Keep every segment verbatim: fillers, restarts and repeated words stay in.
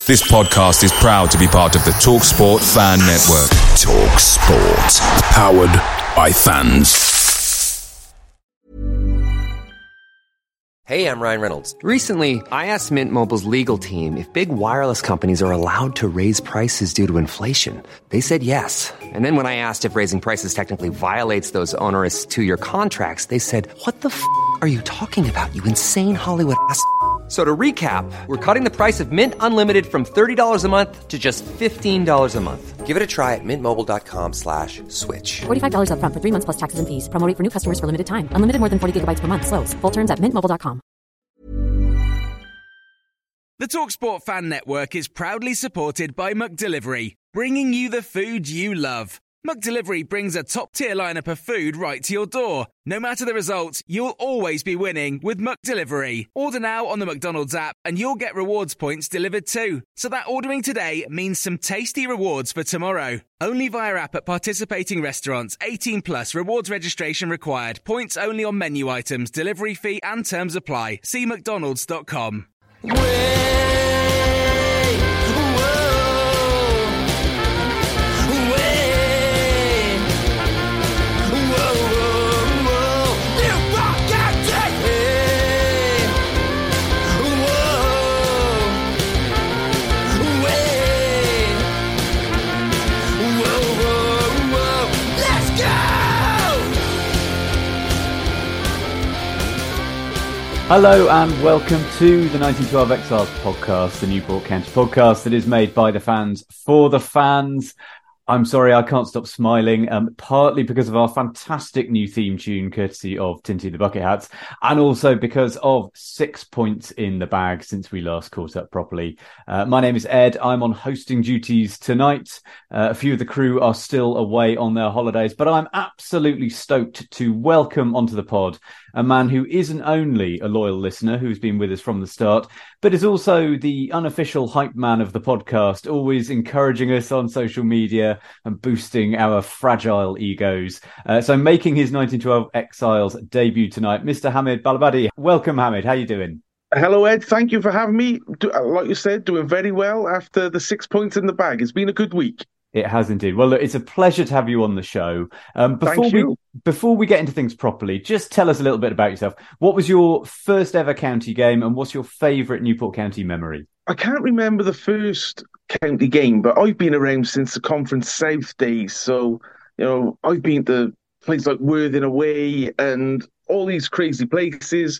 This podcast is proud to be part of the TalkSport Fan Network. TalkSport. Powered by fans. Hey, I'm Ryan Reynolds. Recently, I asked Mint Mobile's legal team if big wireless companies are allowed to raise prices due to inflation. They said yes. And then when I asked if raising prices technically violates those onerous two-year contracts, they said, what the f*** are you talking about, you insane Hollywood ass f- So to recap, we're cutting the price of Mint Unlimited from thirty dollars a month to just fifteen dollars a month. Give it a try at mintmobile.com slash switch. forty-five dollars up front for three months plus taxes and fees. Promo rate for new customers for limited time. Unlimited more than forty gigabytes per month. Slows full terms at mint mobile dot com. The TalkSport Fan Network is proudly supported by McDelivery, bringing you the food you love. McDelivery brings a top-tier lineup of food right to your door. No matter the result, you'll always be winning with McDelivery. Order now on the McDonald's app and you'll get rewards points delivered too. So that ordering today means some tasty rewards for tomorrow. Only via app at participating restaurants. eighteen plus rewards registration required. Points only on menu items. Delivery fee and terms apply. See mcdonalds dot com. Hello and welcome to the nineteen twelve Exiles podcast, the Newport County podcast that is made by the fans for the fans. I'm sorry, I can't stop smiling, um, partly because of our fantastic new theme tune, courtesy of Tinty the Bucket Hats, and also because of six points in the bag since we last caught up properly. Uh, my name is Ed. I'm on hosting duties tonight. Uh, a few of the crew are still away on their holidays, but I'm absolutely stoked to welcome onto the pod a man who isn't only a loyal listener who's been with us from the start, but is also the unofficial hype man of the podcast, always encouraging us on social media and boosting our fragile egos. Uh, so making his nineteen twelve Exiles debut tonight, Mister Hamid Balabadi. Welcome, Hamid. How you doing? Hello, Ed. Thank you for having me. Do, like you said, doing very well after the six points in the bag. It's been a good week. It has indeed. Well, look, it's a pleasure to have you on the show. Um, before Thank we you. before we get into things properly, just tell us a little bit about yourself. What was your first ever county game, and what's your favourite Newport County memory? I can't remember the first county game, but I've been around since the Conference South days. So, you know, I've been to places like Worthing away and all these crazy places.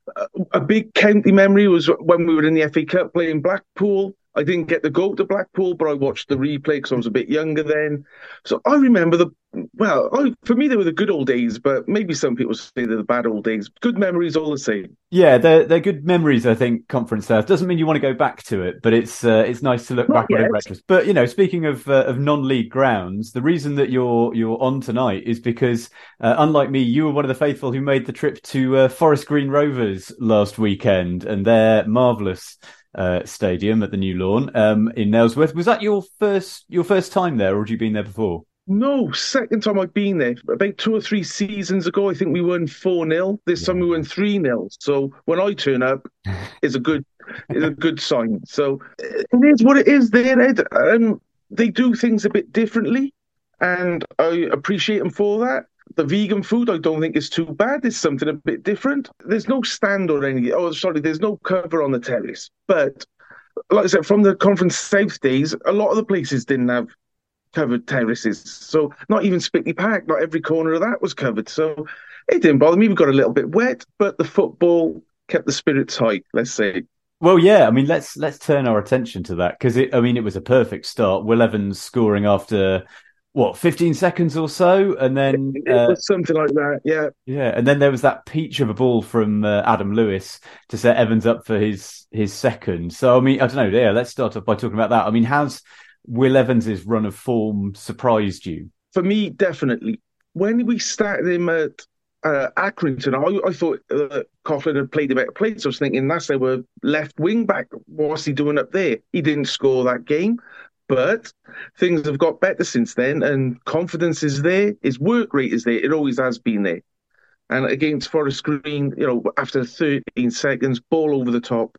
A big county memory was when we were in the F A Cup playing Blackpool. I didn't get to go to Blackpool, but I watched the replay because I was a bit younger then. So I remember the, well, I, for me, they were the good old days, but maybe some people say they're the bad old days. Good memories all the same. Yeah, they're, they're good memories, I think, Conference South. Doesn't mean you want to go back to it, but it's uh, it's nice to look Not back on it yet. in retrospect. But, you know, speaking of uh, of non-league grounds, the reason that you're you're on tonight is because, uh, unlike me, you were one of the faithful who made the trip to uh, Forest Green Rovers last weekend, and their marvellous uh, stadium at the New Lawn um, in Nailsworth. Was that your first your first time there, or had you been there before? No, second time I've been there. About two or three seasons ago, I think we won four nil. This time we won three nil. So when I turn up, it's a good it's a good sign. So it is what it is there, Ed. Um, they do things a bit differently, and I appreciate them for that. The vegan food, I don't think is too bad. There's something a bit different. There's no stand or anything. Oh, sorry, there's no cover on the terrace. But like I said, from the Conference South days, a lot of the places didn't have covered terraces. So not even Spitley Park, not every corner of that was covered. So it didn't bother me. We got a little bit wet, but the football kept the spirits high, let's say. Well, yeah, I mean, let's let's turn our attention to that because, it. I mean, it was a perfect start. Will Evans scoring after, what, fifteen seconds or so? And then... It uh, was something like that, yeah. Yeah, and then there was that peach of a ball from uh, Adam Lewis to set Evans up for his his second. So, I mean, I don't know, yeah, let's start off by talking about that. I mean, how's Will Evans's run of form surprised you? For me, definitely. When we started him at uh, Accrington, I, I thought uh, Coughlin had played a better play. So I was thinking that's our left wing back. What's he doing up there? He didn't score that game, but things have got better since then, and confidence is there. His work rate is there. It always has been there. And against Forest Green, you know, after thirteen seconds, ball over the top,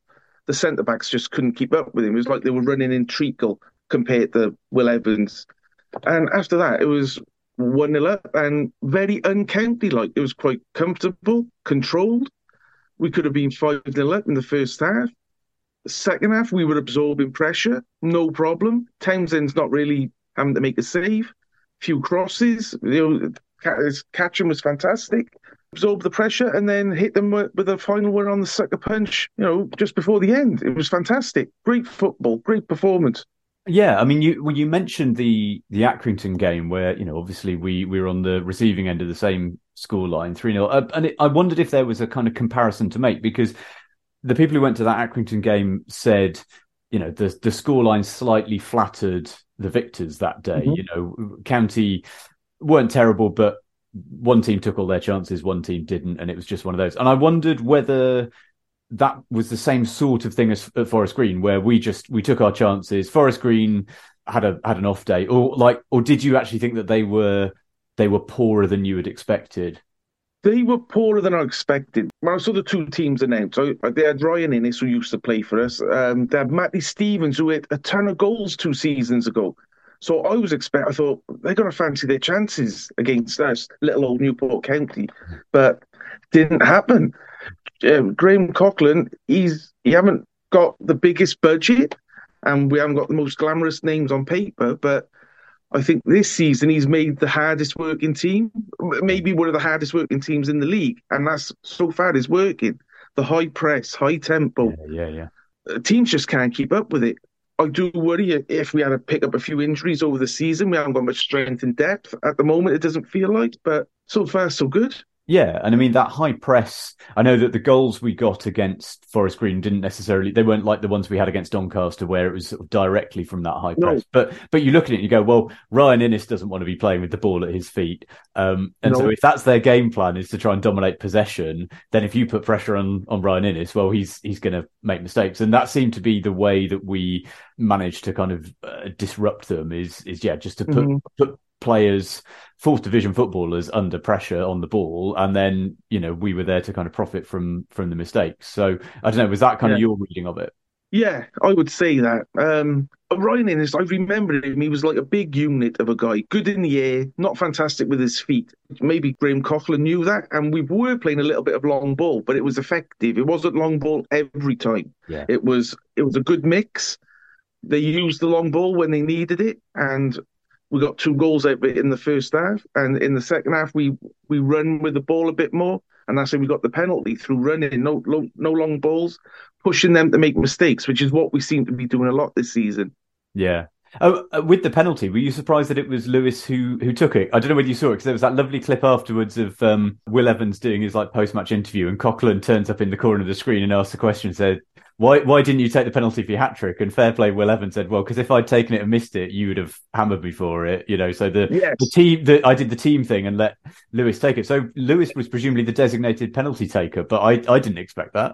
the centre-backs just couldn't keep up with him. It was like they were running in treacle compared to Will Evans. And after that, it was one nil up and very uncounty-like. It was quite comfortable, controlled. We could have been five nil up in the first half. The second half, we were absorbing pressure, no problem. Townsend's not really having to make a save. Few crosses. You know, his catching was fantastic. Absorbed the pressure and then hit them with a final one on the sucker punch, you know, just before the end. It was fantastic. Great football, great performance. Yeah, I mean, you well, you mentioned the the Accrington game where, you know, obviously we, we were on the receiving end of the same scoreline, three nil. Uh, and it, I wondered if there was a kind of comparison to make, because the people who went to that Accrington game said, you know, the, the scoreline slightly flattered the victors that day. Mm-hmm. You know, County weren't terrible, but one team took all their chances, one team didn't, and it was just one of those. And I wondered whether that was the same sort of thing as at Forest Green, where we just we took our chances. Forest Green had a had an off day, or like, or did you actually think that they were they were poorer than you had expected? They were poorer than I expected. When I saw the two teams announced, so they had Ryan Innes, who used to play for us. Um, they had Matty Stevens, who hit a ton of goals two seasons ago. So I was expect. I thought they're going to fancy their chances against us, little old Newport County, but didn't happen. Um, Graham Coughlin, he's he haven't got the biggest budget, and we haven't got the most glamorous names on paper. But I think this season he's made the hardest working team, maybe one of the hardest working teams in the league, and that's so far is working. The high press, high tempo. Yeah, yeah. yeah. Teams just can't keep up with it. I do worry if we had to pick up a few injuries over the season. We haven't got much strength and depth at the moment. It doesn't feel like, but so far so good. Yeah, and I mean, that high press, I know that the goals we got against Forest Green didn't necessarily, they weren't like the ones we had against Doncaster, where it was sort of directly from that high press. No. But but you look at it and you go, well, Ryan Innes doesn't want to be playing with the ball at his feet. Um, and no. So if that's their game plan, is to try and dominate possession, then if you put pressure on, on Ryan Innes, well, he's he's going to make mistakes. And that seemed to be the way that we managed to kind of uh, disrupt them, is, is yeah, just to put, mm-hmm. put players, fourth division footballers, under pressure on the ball, and then, you know, we were there to kind of profit from from the mistakes. So I don't know, was that kind yeah. of your reading of it? Yeah, I would say that. Um, Ryan Innes, I remember him. He was like a big unit of a guy, good in the air, not fantastic with his feet. Maybe Graham Coughlin knew that, and we were playing a little bit of long ball, but it was effective. It wasn't long ball every time. Yeah. It was it was a good mix. They used the long ball when they needed it, and we got two goals out of it in the first half, and in the second half we we run with the ball a bit more, and that's how we got the penalty, through running, no no, no long balls, pushing them to make mistakes, which is what we seem to be doing a lot this season. Yeah. Oh, with the penalty, were you surprised that it was Lewis who who took it? I don't know whether you saw it, because there was that lovely clip afterwards of um, Will Evans doing his like post-match interview, and Coughlin turns up in the corner of the screen and asks the question, said, Why why didn't you take the penalty for your hat-trick? And fair play, Will Evans said, well, because if I'd taken it and missed it, you would have hammered me for it. You know, so the, yes. the team, the, I did the team thing and let Lewis take it. So Lewis was presumably the designated penalty taker, but I, I didn't expect that.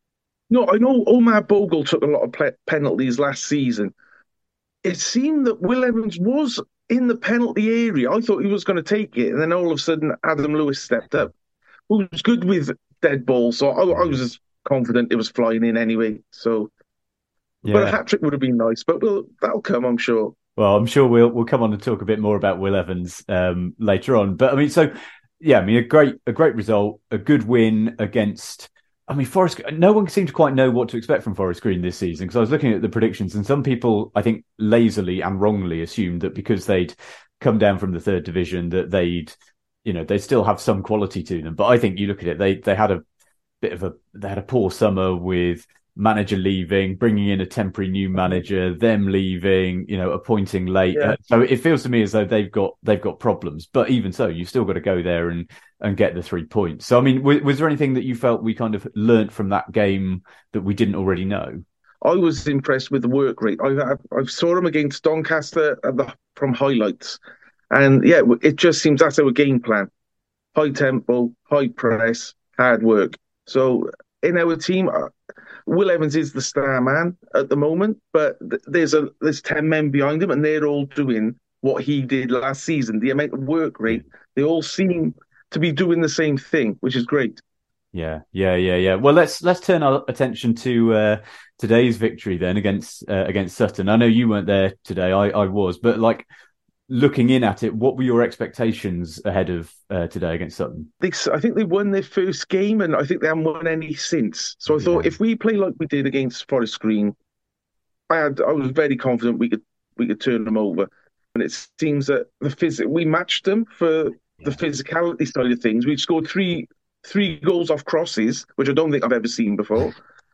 No, I know Omar Bogle took a lot of pe- penalties last season. It seemed that Will Evans was in the penalty area. I thought he was going to take it, and then all of a sudden Adam Lewis stepped up, who was good with dead balls. So I, I was just confident it was flying in anyway. So, yeah. But a hat trick would have been nice. But we'll, that'll come, I'm sure. Well, I'm sure we'll we'll come on and talk a bit more about Will Evans um, later on. But I mean, so yeah, I mean, a great a great result, a good win against. I mean, Forest. No one seemed to quite know what to expect from Forest Green this season, because I was looking at the predictions, and some people, I think, lazily and wrongly assumed that because they'd come down from the third division, that they'd, you know, they still have some quality to them. But I think you look at it, they they had a bit of a they had a poor summer with manager leaving, bringing in a temporary new manager, them leaving, you know, appointing late. Yeah. Uh, so it feels to me as though they've got they've got problems. But even so, you've still got to go there and and get the three points. So I mean, was, was there anything that you felt we kind of learnt from that game that we didn't already know? I was impressed with the work rate. I I, I saw them against Doncaster at the, from highlights, and yeah, it just seems that's our game plan: high tempo, high press, hard work. So in our team, Will Evans is the star man at the moment, but there's a there's ten men behind him, and they're all doing what he did last season. The amount of work rate, they all seem to be doing the same thing, which is great. Yeah, yeah, yeah, yeah. Well, let's let's turn our attention to uh, today's victory then against uh, against Sutton. I know you weren't there today. I, I was, but like looking in at it, what were your expectations ahead of uh, today against Sutton? They, I think they won their first game, and I think they haven't won any since. So I yeah. thought if we play like we did against Forest Green, I had I was very confident we could we could turn them over. And it seems that the phys- we matched them for the physicality side of things. We scored three three goals off crosses, which I don't think I've ever seen before.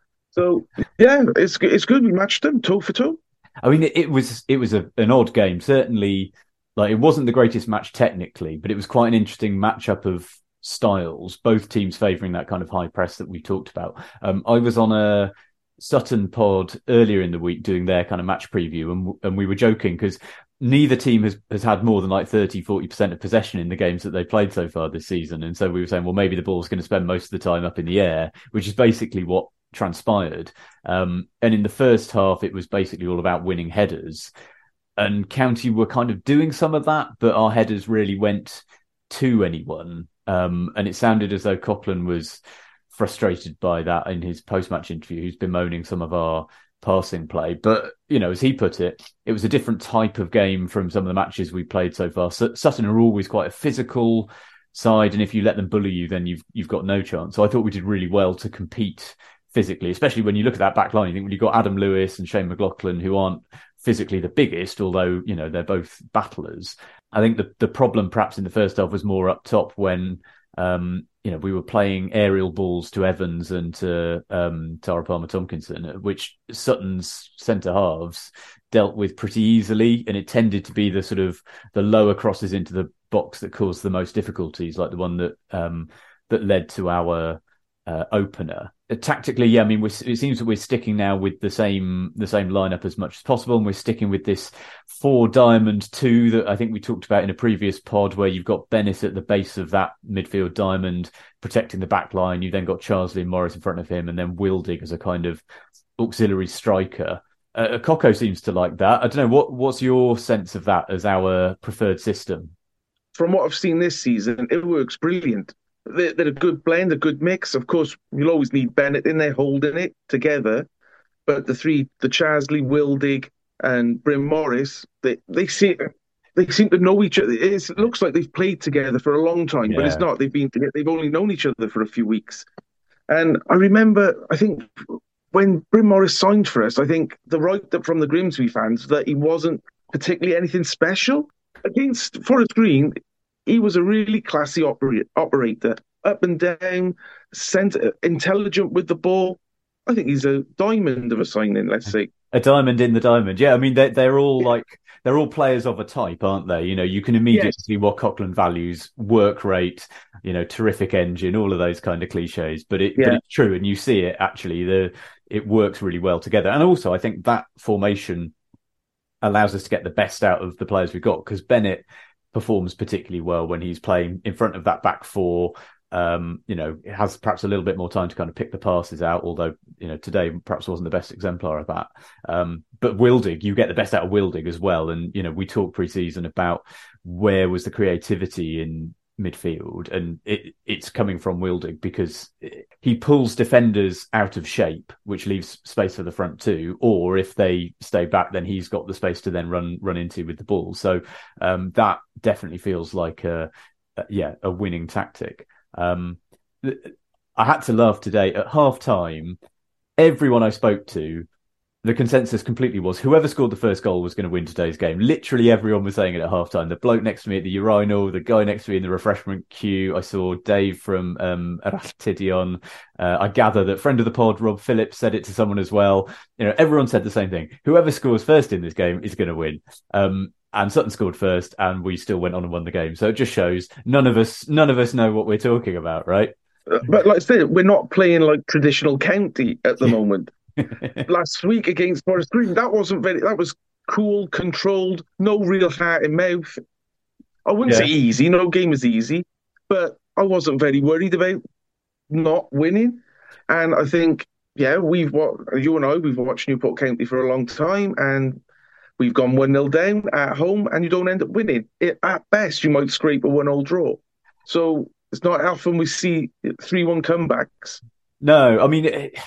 So yeah, it's it's good. We matched them toe for toe. I mean, it, it was it was a, an odd game. Certainly, like it wasn't the greatest match technically, but it was quite an interesting matchup of styles. Both teams favouring that kind of high press that we talked about. Um, I was on a Sutton pod earlier in the week doing their kind of match preview, and and we were joking because neither team has, has had more than like thirty, forty percent of possession in the games that they've played so far this season. And so we were saying, well, maybe the ball's going to spend most of the time up in the air, which is basically what transpired. Um, and in the first half, it was basically all about winning headers. And County were kind of doing some of that, but our headers really went to anyone. Um, and it sounded as though Coughlan was frustrated by that in his post-match interview. He's bemoaning some of our passing play. But, you know, as he put it, it was a different type of game from some of the matches we played so far. S- Sutton are always quite a physical side, and if you let them bully you, then you've you've got no chance. So I thought we did really well to compete physically, especially when you look at that back line. You think when you've got Adam Lewis and Shane McLaughlin, who aren't physically the biggest, although, you know, they're both battlers. I think the, the problem perhaps in the first half was more up top when um, you know, we were playing aerial balls to Evans and to um, Tara Palmer-Tomkinson, which Sutton's centre halves dealt with pretty easily, and it tended to be the sort of the lower crosses into the box that caused the most difficulties, like the one that um, that led to our uh, opener. Uh, tactically, yeah, I mean, we're, it seems that we're sticking now with the same the same lineup as much as possible, and we're sticking with this four diamond two that I think we talked about in a previous pod, where you've got Bennett at the base of that midfield diamond protecting the back line. You then got Charsley and Morris in front of him, and then Wildig as a kind of auxiliary striker. Uh, Coco seems to like that. I don't know, what what's your sense of that as our preferred system? From what I've seen this season, it works brilliant. They're, they're a good blend, a good mix. Of course, you'll always need Bennett in there holding it together. But the three, the Charsley, Wildig, and Bryn Morris, they they seem they seem to know each other. It's, it looks like they've played together for a long time, yeah. But it's not. They've been they've only known each other for a few weeks. And I remember, I think when Bryn Morris signed for us, I think the write-up from the Grimsby fans that he wasn't particularly anything special. Against Forest Green, he was a really classy oper- operator, up and down, centre, intelligent with the ball. I think he's a diamond of a signing, let's say. A diamond in the diamond. Yeah, I mean, they're, they're all like, they're all players of a type, aren't they? You know, you can immediately yes. see what Coughlan values: work rate, you know, terrific engine, all of those kind of cliches. But, it, yeah. but it's true, and you see it, actually. The it works really well together. And also, I think that formation allows us to get the best out of the players we've got, because Bennett performs particularly well when he's playing in front of that back four. Um, you know, has perhaps a little bit more time to kind of pick the passes out, although, you know, today perhaps wasn't the best exemplar of that. Um, but Wildig, you get the best out of Wildig as well. And, you know, we talked pre-season about where was the creativity in midfield, and it, it's coming from Wildig, because he pulls defenders out of shape, which leaves space for the front two, or if they stay back, then he's got the space to then run run into with the ball. So um, that definitely feels like a, a yeah a winning tactic. Um, I had to laugh today at half time. Everyone I spoke to, the consensus completely was whoever scored the first goal was going to win today's game. Literally everyone was saying it at halftime. The bloke next to me at the urinal, the guy next to me in the refreshment queue. I saw Dave from um, Aratidion. Uh, I gather that friend of the pod, Rob Phillips, said it to someone as well. You know, everyone said the same thing. Whoever scores first in this game is going to win. Um, and Sutton scored first, and we still went on and won the game. So it just shows none of us, none of us know what we're talking about, right? But like I said, we're not playing like traditional county at the moment. Last week against Forest Green, that wasn't very. That was cool, controlled, no real heart in mouth. I wouldn't yeah. say easy. No game is easy, but I wasn't very worried about not winning. And I think, yeah, we've what you and I we've watched Newport County for a long time, and we've gone one nil down at home, and you don't end up winning. It, at best, you might scrape a one-all draw. So it's not often we see three one comebacks. No, I mean. It...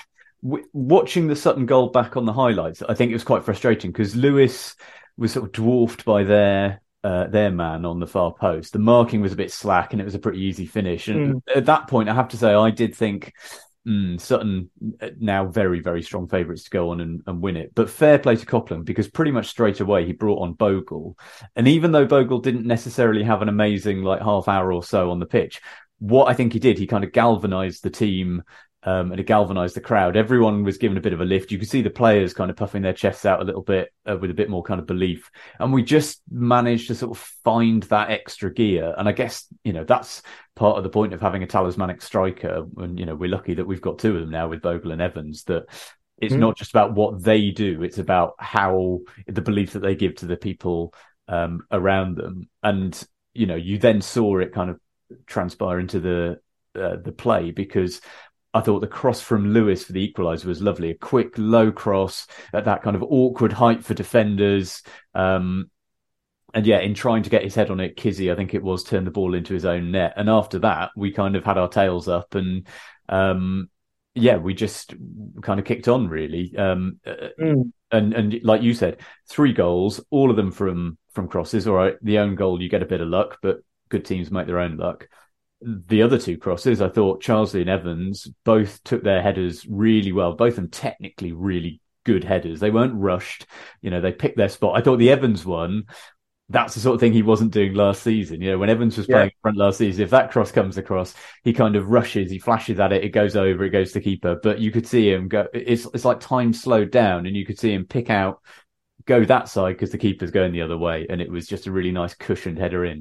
w- watching the Sutton goal back on the highlights, I think it was quite frustrating because Lewis was sort of dwarfed by their uh, their man on the far post. The marking was a bit slack and it was a pretty easy finish. And mm. at that point, I have to say, I did think mm, Sutton now very, very strong favourites to go on and, and win it. But fair play to Copland because pretty much straight away he brought on Bogle. And even though Bogle didn't necessarily have an amazing like half hour or so on the pitch, what I think he did, he kind of galvanised the team um, and it galvanised the crowd. Everyone was given a bit of a lift. You could see the players kind of puffing their chests out a little bit uh, with a bit more kind of belief. And we just managed to sort of find that extra gear. And I guess, you know, that's part of the point of having a talismanic striker. And, you know, we're lucky that we've got two of them now with Bogle and Evans, that it's mm. not just about what they do. It's about how the belief that they give to the people um, around them. And, you know, you then saw it kind of transpire into the uh, the play because I thought the cross from Lewis for the equaliser was lovely. A quick, low cross at that kind of awkward height for defenders. Um, and yeah, in trying to get his head on it, Kizzy, I think it was, turned the ball into his own net. And after that, we kind of had our tails up and um, yeah, we just kind of kicked on really. Um, mm. And and like you said, three goals, all of them from from crosses. All right, the own goal, you get a bit of luck, but good teams make their own luck. The other two crosses, I thought Charlesley and Evans both took their headers really well. Both of them technically really good headers. They weren't rushed. You know, they picked their spot. I thought the Evans one, that's the sort of thing he wasn't doing last season. You know, when Evans was playing yeah. front last season, if that cross comes across, he kind of rushes, he flashes at it, it goes over, it goes to keeper. But you could see him go, it's, it's like time slowed down and you could see him pick out, go that side because the keeper's going the other way. And it was just a really nice cushioned header in.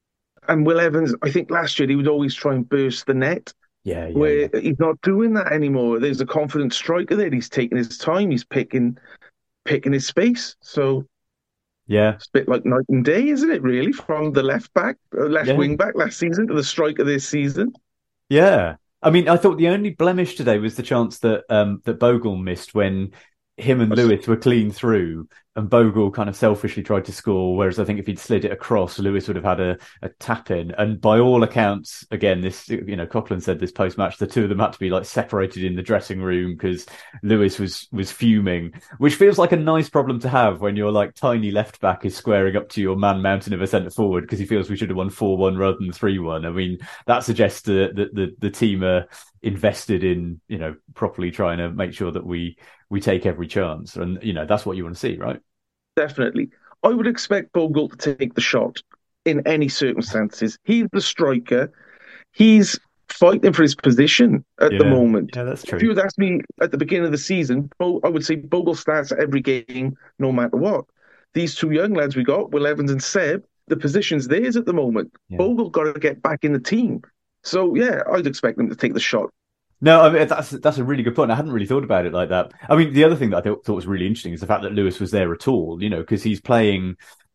And Will Evans, I think last year he would always try and burst the net. Yeah, yeah. Where yeah. he's not doing that anymore. There's a confident striker there. He's taking his time. He's picking, picking his space. So yeah, it's a bit like night and day, isn't it? Really, from the left back, left yeah. wing back last season to the striker this season. Yeah, I mean, I thought the only blemish today was the chance that um, that Bogle missed when him and Lewis were clean through and Bogle kind of selfishly tried to score, whereas I think if he'd slid it across, Lewis would have had a, a tap in. And by all accounts, again, this, you know, Copland said this post-match, the two of them had to be like separated in the dressing room because Lewis was was fuming, which feels like a nice problem to have when your like tiny left back is squaring up to your man mountain of a centre forward because he feels we should have won four one rather than three one. I mean, that suggests that the, the, the team are invested in, you know, properly trying to make sure that we we take every chance. And, you know, that's what you want to see, right? Definitely. I would expect Bogle to take the shot in any circumstances. He's the striker. He's fighting for his position at yeah. the moment. Yeah, that's true. If you would ask me at the beginning of the season, I would say Bogle starts every game no matter what. These two young lads we got, Will Evans and Seb, the position's theirs at the moment. Yeah. Bogle got to get back in the team. So, yeah, I'd expect them to take the shot. No, I mean, that's that's a really good point. I hadn't really thought about it like that. I mean, the other thing that I th- thought was really interesting is the fact that Lewis was there at all, you know, because he's playing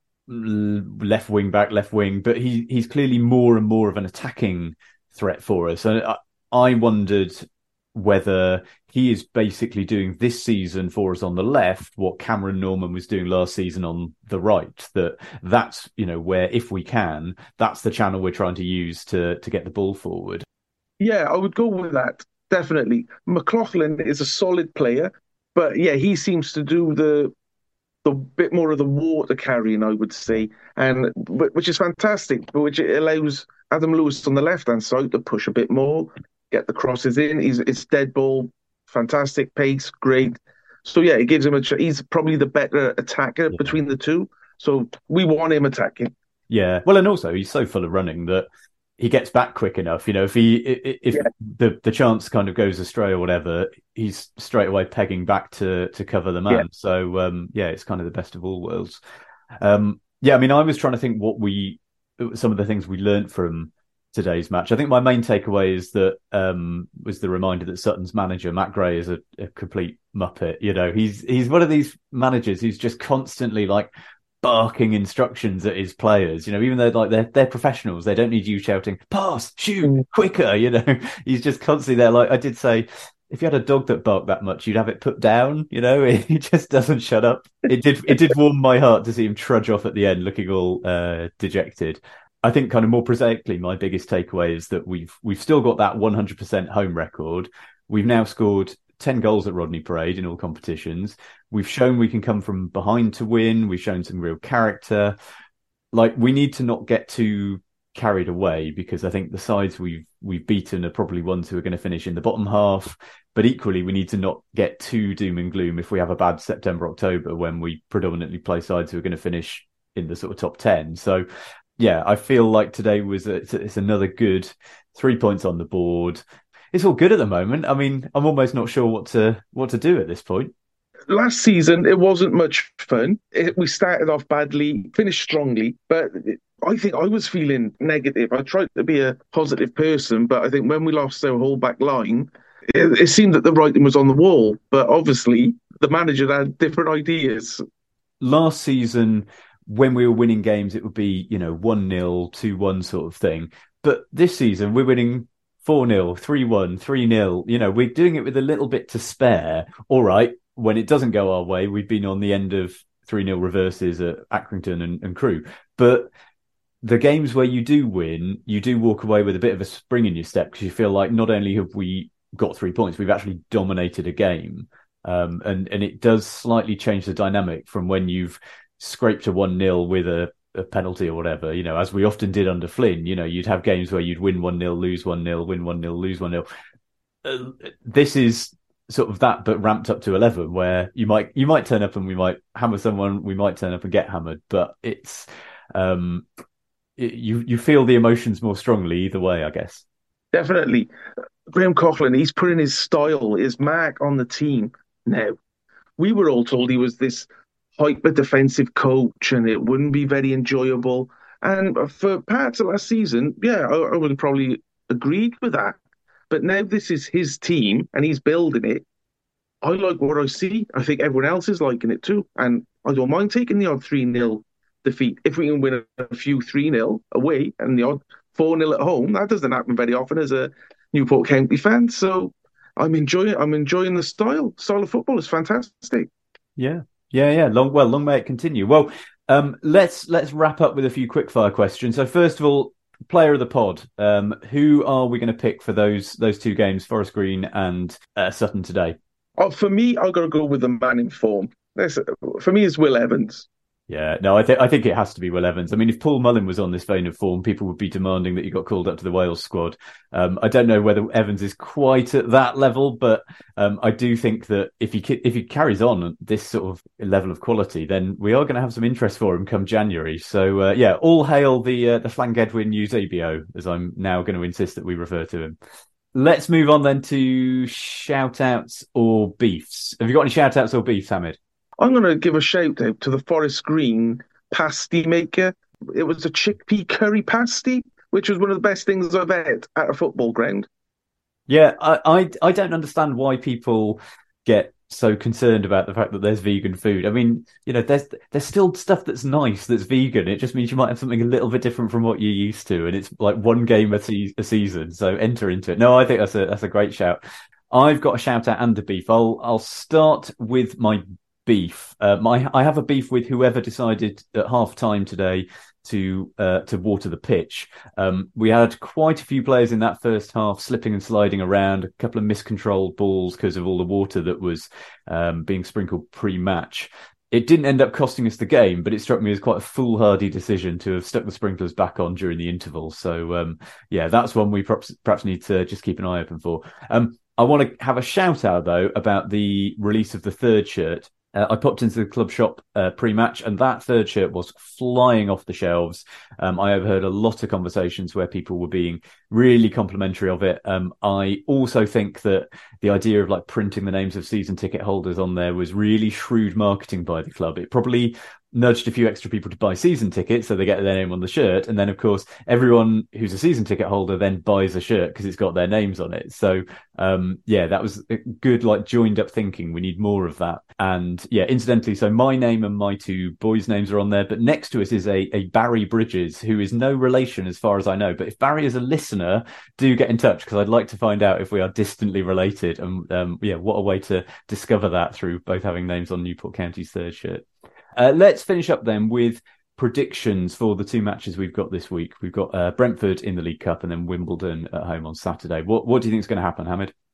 left wing back, left wing, but he he's clearly more and more of an attacking threat for us. And I, I wondered whether he is basically doing this season for us on the left what Cameron Norman was doing last season on the right. That that's, you know, where if we can, that's the channel we're trying to use to to get the ball forward. Yeah, I would go with that. Definitely. McLaughlin is a solid player, but yeah, he seems to do the the bit more of the water carrying, I would say, and which is fantastic, but which allows Adam Lewis on the left-hand side to push a bit more, get the crosses in. He's it's dead ball, fantastic pace, great. So yeah, it gives him a. He's probably the better attacker yeah. between the two. So we want him attacking. Yeah, well, and also he's so full of running that he gets back quick enough. You know, if he if yeah. the, the chance kind of goes astray or whatever, he's straight away pegging back to to cover the man. Yeah. So um, yeah, it's kind of the best of all worlds. Um, yeah, I mean, I was trying to think what we some of the things we learnt from today's match. I think my main takeaway is that um, was the reminder that Sutton's manager Matt Gray is a, a complete muppet. You know, he's he's one of these managers who's just constantly like barking instructions at his players, you know, even though like they're they're professionals, they don't need you shouting pass, shoot, quicker, you know. He's just constantly there. Like I did say, if you had a dog that barked that much, you'd have it put down, you know. He just doesn't shut up. It did it did warm my heart to see him trudge off at the end looking all uh, dejected. I think kind of more prosaically, my biggest takeaway is that we've we've still got that one hundred percent home record. We've now scored ten goals at Rodney Parade in all competitions. We've shown we can come from behind to win. We've shown some real character. Like, we need to not get too carried away, because I think the sides we've we've beaten are probably ones who are going to finish in the bottom half. But equally, we need to not get too doom and gloom if we have a bad September, October, when we predominantly play sides who are going to finish in the sort of top ten. So, yeah, I feel like today was a, it's, it's another good three points on the board. It's all good at the moment. I mean, I'm almost not sure what to what to do at this point. Last season, it wasn't much fun. It, we started off badly, finished strongly, but it, I think I was feeling negative. I tried to be a positive person, but I think when we lost our whole back line, it, it seemed that the writing was on the wall. But obviously, the manager had different ideas. Last season, when we were winning games, it would be, you know, one nil, two one sort of thing. But this season, we're winning four nil, three one, three nil. You know, we're doing it with a little bit to spare. All right, when it doesn't go our way, we've been on the end of three nil reverses at Accrington and, and Crewe. But the games where you do win, you do walk away with a bit of a spring in your step, because you feel like not only have we got three points, we've actually dominated a game. Um, and, and it does slightly change the dynamic from when you've scraped a one nil with a, a penalty or whatever, you know, as we often did under Flynn. You know, you'd have games where you'd win one nil, lose one nil, win one nil, lose one nil. Uh, this is sort of that, but ramped up to eleven, where you might you might turn up and we might hammer someone, we might turn up and get hammered, but it's um, it, you you feel the emotions more strongly either way, I guess. Definitely. Graham Coughlan, he's putting his style, his mark on the team now. We were all told he was this hyper defensive coach and it wouldn't be very enjoyable. And for parts of last season, yeah, I, I would have probably agreed with that. But now this is his team and he's building it. I like what I see. I think everyone else is liking it too. And I don't mind taking the odd three nil defeat. If we can win a few three nil away and the odd four nil at home, that doesn't happen very often as a Newport County fan. So I'm enjoying I'm enjoying the style. Style of football is fantastic. Yeah. Yeah, yeah. Long well, long may it continue. Well, um, let's let's wrap up with a few quickfire questions. So first of all, player of the pod. Um, who are we going to pick for those those two games, Forest Green and uh, Sutton today? Oh, for me, I've got to go with the man in form. This, for me, is Will Evans. Yeah, no, I think I think it has to be Will Evans. I mean, if Paul Mullin was on this vein of form, people would be demanding that he got called up to the Wales squad. Um, I don't know whether Evans is quite at that level, but um, I do think that if he if he carries on this sort of level of quality, then we are going to have some interest for him come January. So uh, yeah, all hail the uh, the Llangedwin Eusebio, as I'm now going to insist that we refer to him. Let's move on then to shout outs or beefs. Have you got any shout outs or beefs, Hamid? I'm going to give a shout out to the Forest Green pasty maker. It was a chickpea curry pasty, which was one of the best things I've had at a football ground. Yeah, I, I, I don't understand why people get so concerned about the fact that there's vegan food. I mean, you know, there's there's still stuff that's nice that's vegan. It just means you might have something a little bit different from what you're used to, and it's like one game a, se- a season. So enter into it. No, I think that's a that's a great shout. I've got a shout out and a beef. I'll I'll start with my beef. Uh, my I have a beef with whoever decided at half time today to uh, to water the pitch. Um, we had quite a few players in that first half slipping and sliding around, a couple of miscontrolled balls because of all the water that was um, being sprinkled pre-match. It didn't end up costing us the game, but it struck me as quite a foolhardy decision to have stuck the sprinklers back on during the interval. So um, yeah, that's one we perhaps, perhaps need to just keep an eye open for. Um, I want to have a shout out though about the release of the third shirt. Uh, I popped into the club shop uh, pre-match and that third shirt was flying off the shelves. Um, I overheard a lot of conversations where people were being really complimentary of it. Um, I also think that the idea of like printing the names of season ticket holders on there was really shrewd marketing by the club. It probably nudged a few extra people to buy season tickets so they get their name on the shirt. And then, of course, everyone who's a season ticket holder then buys a shirt because it's got their names on it. So, um, yeah, that was a good, like, joined up thinking. We need more of that. And, yeah, incidentally, so my name and my two boys' names are on there. But next to us is a, a Barry Bridges, who is no relation as far as I know. But if Barry is a listener, do get in touch because I'd like to find out if we are distantly related. And, um, yeah, what a way to discover that through both having names on Newport County's third shirt. Uh, let's finish up then with predictions for the two matches we've got this week. We've got uh, Brentford in the League Cup and then Wimbledon at home on Saturday. What what do you think is going to happen, Hamid?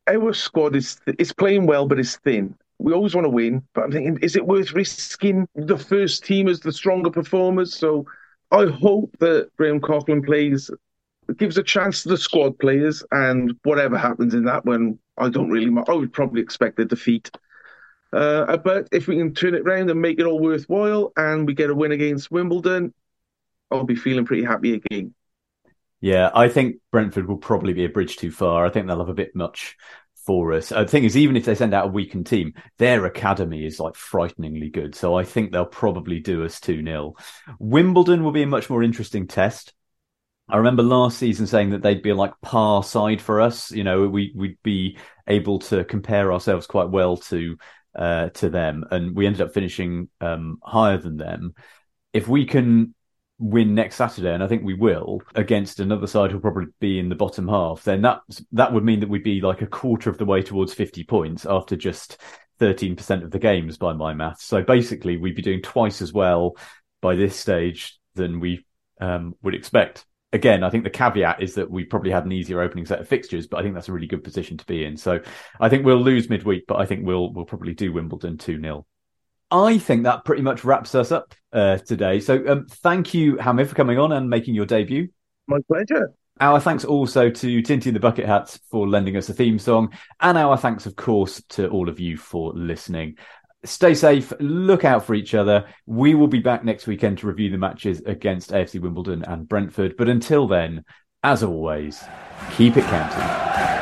our squad is it's playing well, but it's thin. We always want to win, but I'm thinking, is it worth risking the first team as the stronger performers? So I hope that Graham Coughlan plays, gives a chance to the squad players, and whatever happens in that one, I don't really. I would probably expect a defeat. Uh, but if we can turn it around and make it all worthwhile, and we get a win against Wimbledon, I'll be feeling pretty happy again. Yeah, I think Brentford will probably be a bridge too far. I think they'll have a bit much for us. The thing is, even if they send out a weakened team, their academy is like frighteningly good. So I think they'll probably do us two nil. Wimbledon will be a much more interesting test. I remember last season saying that they'd be like par side for us. You know, we, we'd be able to compare ourselves quite well to uh, to them. And we ended up finishing um, higher than them. If we can win next Saturday, and I think we will, against another side who'll probably be in the bottom half, then that that would mean that we'd be like a quarter of the way towards fifty points after just thirteen percent of the games by my maths. So basically we'd be doing twice as well by this stage than we um, would expect. Again, I think the caveat is that we probably had an easier opening set of fixtures, but I think that's a really good position to be in. So I think we'll lose midweek, but I think we'll we'll probably do Wimbledon two nil. I think that pretty much wraps us up uh, today. So um, thank you, Hamid, for coming on and making your debut. My pleasure. Our thanks also to Tinty and the Bucket Hats for lending us a theme song. And our thanks, of course, to all of you for listening. Stay safe. Look out for each other. We will be back next weekend to review the matches against A F C Wimbledon and Brentford. But until then, as always, keep it counting.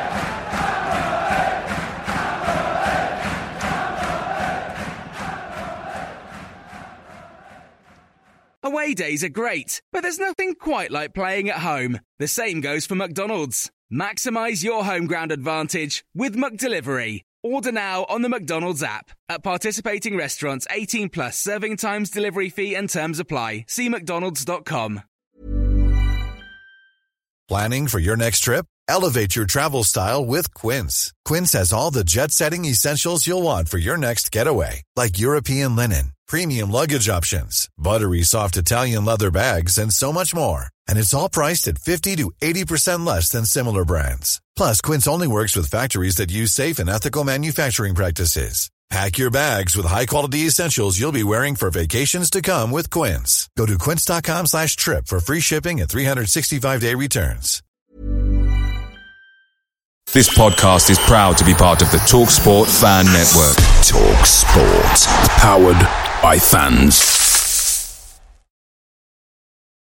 Away days are great, but there's nothing quite like playing at home. The same goes for McDonald's. Maximise your home ground advantage with McDelivery. Order now on the McDonald's app. At participating restaurants, eighteen plus, serving times, delivery fee and terms apply. See mcdonalds dot com. Planning for your next trip? Elevate your travel style with Quince. Quince has all the jet-setting essentials you'll want for your next getaway, like European linen, premium luggage options, buttery soft Italian leather bags, and so much more. And it's all priced at fifty to eighty percent less than similar brands. Plus, Quince only works with factories that use safe and ethical manufacturing practices. Pack your bags with high-quality essentials you'll be wearing for vacations to come with Quince. Go to quince.com slash trip for free shipping and three sixty-five day returns. This podcast is proud to be part of the TalkSport Fan Network. TalkSport. Powered by fans.